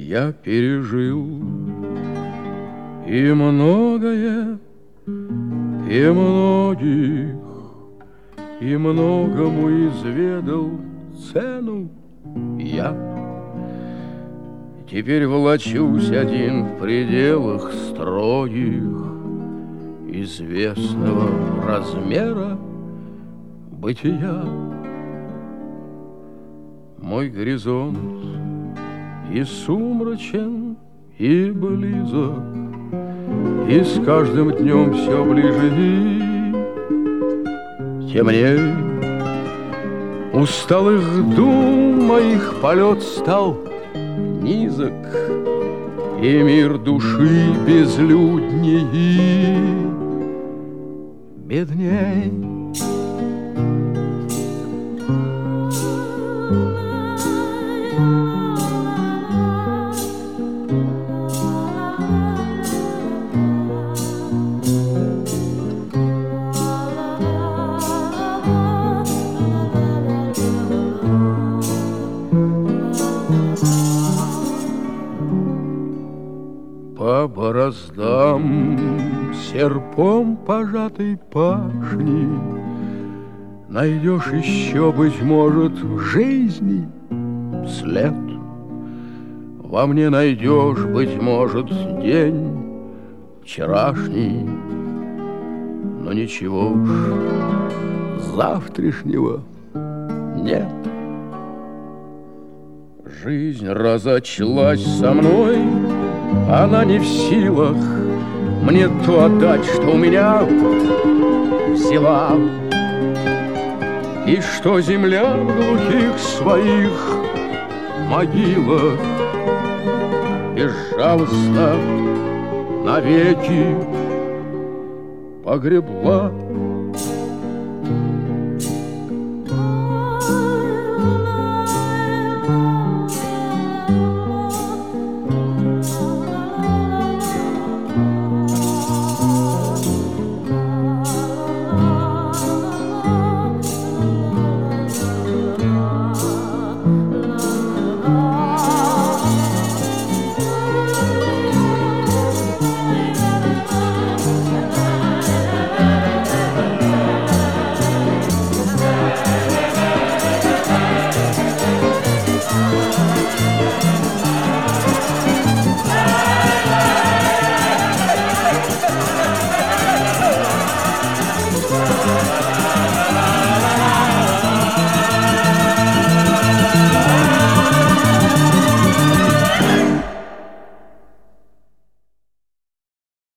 я пережил и многое, и многих, и многому изведал цену я. Теперь волочусь один в пределах строгих известного размера бытия. Мой горизонт и сумрачен, и близок, и с каждым днем все ближе и темней. Усталых дум моих полет стал низок, и мир души безлюдней и бедней. По бороздам серпом пожатой пашни найдешь еще, быть может, в жизни след. Во мне найдешь, быть может, день вчерашний, но ничего уж завтрашнего нет. Жизнь разочлась со мной, она не в силах мне то отдать, что у меня взяла, и что земля в глухих своих могилах безжалостно навеки погребла.